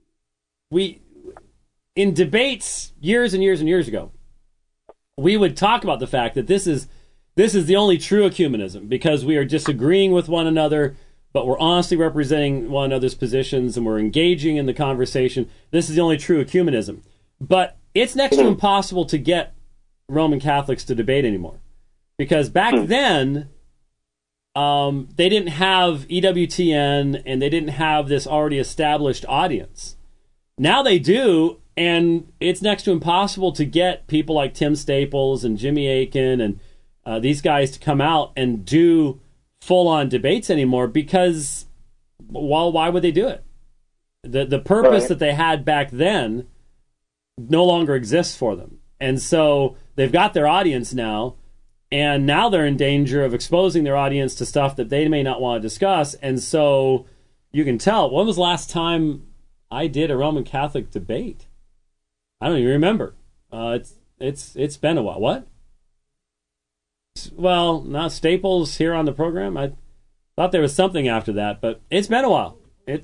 in debates years and years and years ago, we would talk about the fact that this is the only true ecumenism, because we are disagreeing with one another, but we're honestly representing one another's positions and we're engaging in the conversation. This is the only true ecumenism. But it's next to impossible to get Roman Catholics to debate anymore. Because back then, they didn't have EWTN and they didn't have this already established audience. Now they do, and it's next to impossible to get people like Tim Staples and Jimmy Akin and these guys to come out and do full-on debates anymore, because, well, why would they do it? The purpose that they had back then no longer exists for them. And so they've got their audience now, and now they're in danger of exposing their audience to stuff that they may not want to discuss. And so you can tell, when was the last time I did a Roman Catholic debate? I don't even remember. It's been a while. What? Well, not Staples here on the program. I thought there was something after that, but it's been a while.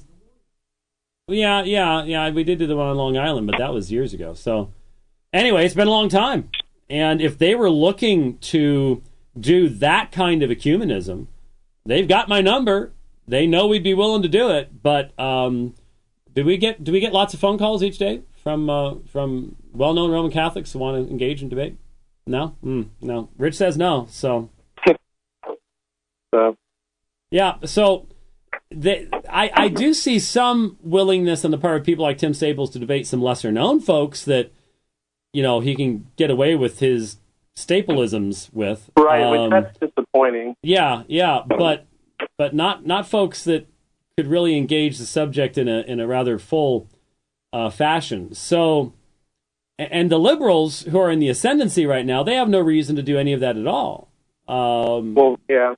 Yeah. We did do the one on Long Island, but that was years ago. So anyway, it's been a long time. And if they were looking to do that kind of ecumenism, they've got my number. They know we'd be willing to do it. But do we get lots of phone calls each day from well-known Roman Catholics who want to engage in debate? No? No. Rich says no, so... Yeah, so I do see some willingness on the part of people like Tim Staples to debate some lesser-known folks that, he can get away with his Stapleisms with. Right, which that's disappointing. Yeah, but not folks that could really engage the subject in a rather full fashion. So... And the liberals who are in the ascendancy right now, they have no reason to do any of that at all. Well, yeah.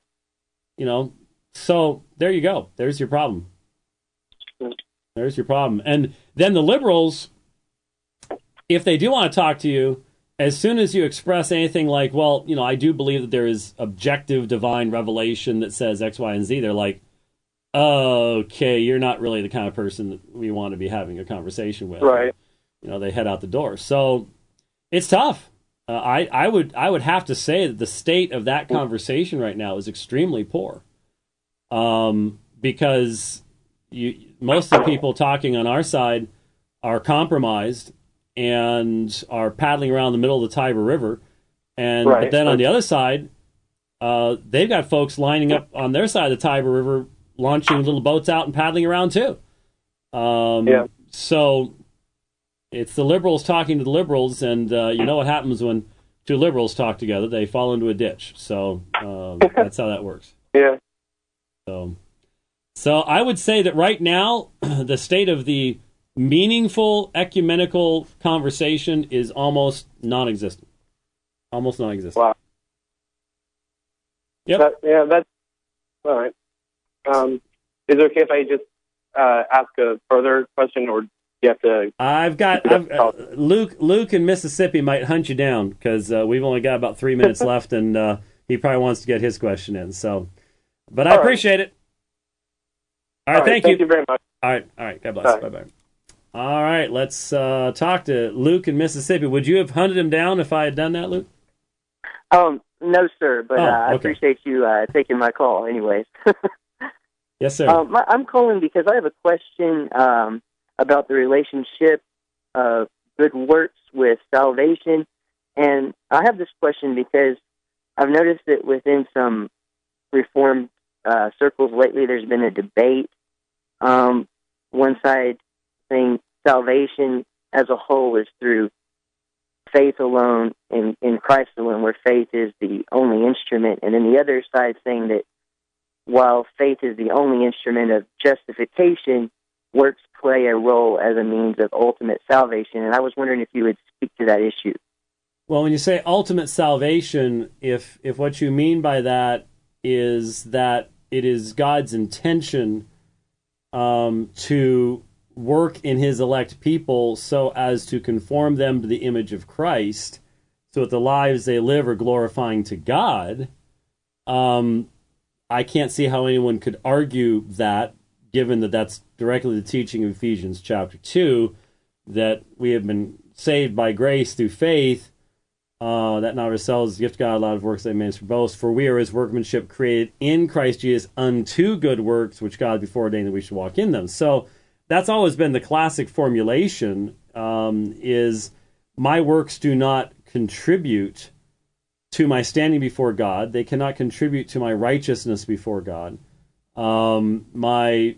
So there you go. There's your problem. There's your problem. And then the liberals, if they do want to talk to you, as soon as you express anything like, well, I do believe that there is objective divine revelation that says X, Y, and Z, they're like, okay, you're not really the kind of person that we want to be having a conversation with. Right. They head out the door. So it's tough. I would have to say that the state of that conversation right now is extremely poor, because most of the people talking on our side are compromised and are paddling around the middle of the Tiber River, but then on the other side, they've got folks lining up on their side of the Tiber River, launching little boats out and paddling around too. So. It's the liberals talking to the liberals, and you know what happens when two liberals talk together? They fall into a ditch. So that's how that works. Yeah. So I would say that right now, the state of the meaningful ecumenical conversation is almost non-existent. Almost non-existent. Wow. Yep. That's all right. Is it okay if I just ask a further question, or you have to... I've Luke in Mississippi might hunt you down, because we've only got about 3 minutes left, and he probably wants to get his question in. So, but I appreciate it. All right, thank you. Thank you very much. All right. God bless. Bye-bye. All right, let's talk to Luke in Mississippi. Would you have hunted him down if I had done that, Luke? No, sir, but okay. I appreciate you taking my call anyways. Yes, sir. I'm calling because I have a question about the relationship of good works with salvation. And I have this question because I've noticed that within some Reformed circles lately, there's been a debate. One side saying salvation as a whole is through faith alone in Christ alone, where faith is the only instrument. And then the other side saying that while faith is the only instrument of justification, works play a role as a means of ultimate salvation. And I was wondering if you would speak to that issue. Well, when you say ultimate salvation, if what you mean by that is that it is God's intention to work in his elect people so as to conform them to the image of Christ, so that the lives they live are glorifying to God, I can't see how anyone could argue that, given that that's directly the teaching of Ephesians chapter 2, that we have been saved by grace through faith, that not ourselves, gift of God, a lot of works that man for boast. For we are his workmanship, created in Christ Jesus unto good works, which God before ordained that we should walk in them. So that's always been the classic formulation, is my works do not contribute to my standing before God. They cannot contribute to my righteousness before God. My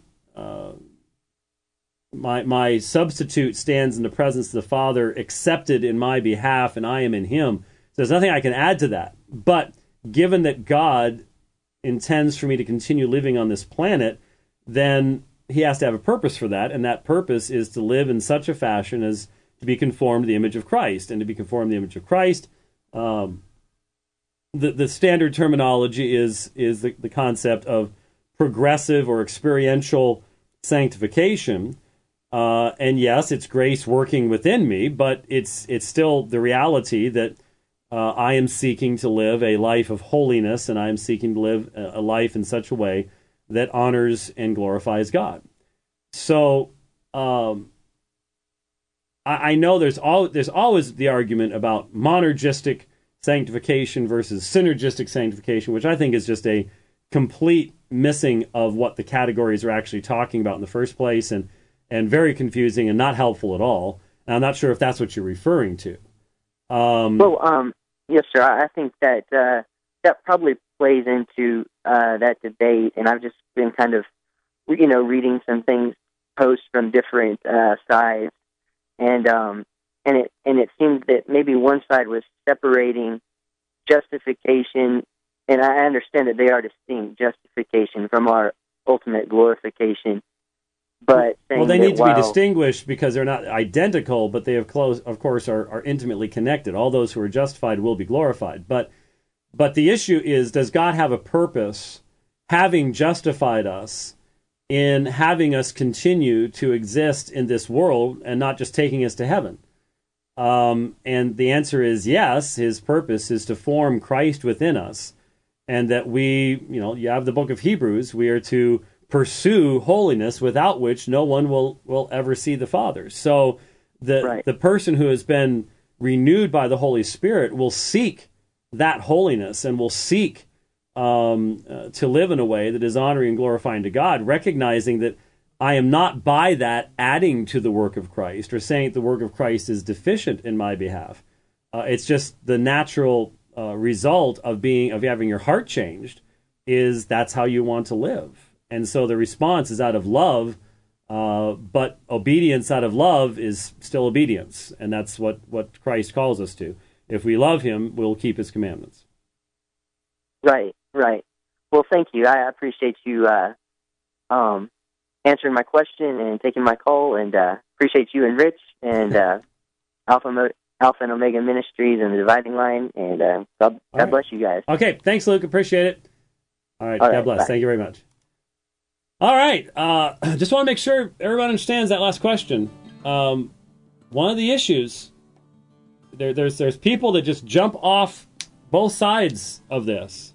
substitute stands in the presence of the Father, accepted in my behalf, and I am in him. So there's nothing I can add to that. But given that God intends for me to continue living on this planet, then he has to have a purpose for that, and that purpose is to live in such a fashion as to be conformed to the image of Christ. And to be conformed to the image of Christ, the standard terminology is the concept of progressive or experiential sanctification. And yes, it's grace working within me, but it's still the reality that I am seeking to live a life of holiness, and I am seeking to live a life in such a way that honors and glorifies God. So I know there's always the argument about monergistic sanctification versus synergistic sanctification, which I think is just a complete missing of what the categories are actually talking about in the first place, and very confusing and not helpful at all. And I'm not sure if that's what you're referring to. Yes, sir. I think that that probably plays into that debate, and I've just been kind of, reading some things, posts from different sides, and it seems that maybe one side was separating justification, and I understand that they are distinct, justification from our ultimate glorification. But they need to be distinguished because they're not identical, but they of course are intimately connected. All those who are justified will be glorified. But the issue is, does God have a purpose, having justified us, in having us continue to exist in this world and not just taking us to heaven? And the answer is yes. His purpose is to form Christ within us, and that we, you have the book of Hebrews, we are to pursue holiness, without which no one will ever see the Father. So the person who has been renewed by the Holy Spirit will seek that holiness and will seek to live in a way that is honoring and glorifying to God, recognizing that I am not by that adding to the work of Christ or saying that the work of Christ is deficient in my behalf. It's just the natural result of having your heart changed, is that's how you want to live. And so the response is out of love, but obedience out of love is still obedience. And that's what Christ calls us to. If we love him, we'll keep his commandments. Right. Well, thank you. I appreciate you answering my question and taking my call, and appreciate you and Rich and Alpha and Omega Ministries and the Dividing Line. And God bless you guys. Okay. Thanks, Luke. Appreciate it. All right. God bless. Bye. Thank you very much. All right. Just want to make sure everyone understands that last question. One of the issues, there's people that just jump off both sides of this.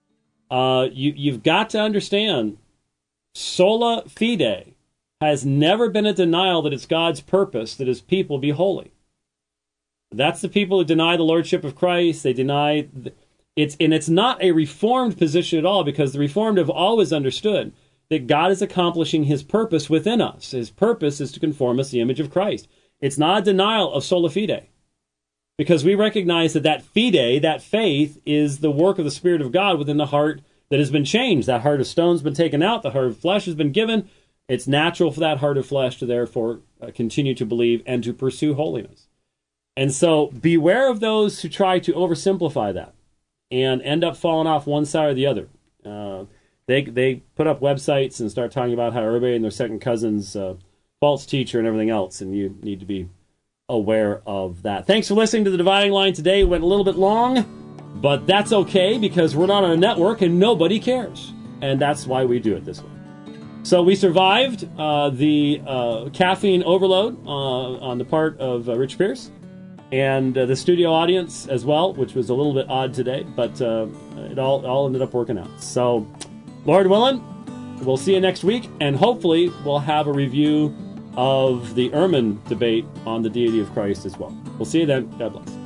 You've got to understand, sola fide has never been a denial that it's God's purpose that his people be holy. That's the people who deny the lordship of Christ. They deny it's not a reformed position at all, because the Reformed have always understood that God is accomplishing his purpose within us. His purpose is to conform us to the image of Christ. It's not a denial of sola fide, because we recognize that fide, that faith, is the work of the Spirit of God within the heart that has been changed. That heart of stone has been taken out. The heart of flesh has been given. It's natural for that heart of flesh to therefore continue to believe and to pursue holiness. And so beware of those who try to oversimplify that and end up falling off one side or the other. They put up websites and start talking about how everybody and their second cousin's false teacher and everything else, and you need to be aware of that. Thanks for listening to The Dividing Line today. It went a little bit long, but that's okay because we're not on a network and nobody cares. And that's why we do it this way. So we survived the caffeine overload on the part of Rich Pierce and the studio audience as well, which was a little bit odd today, but it all ended up working out. So, Lord willing, we'll see you next week, and hopefully we'll have a review of the Ehrman debate on the deity of Christ as well. We'll see you then. God bless.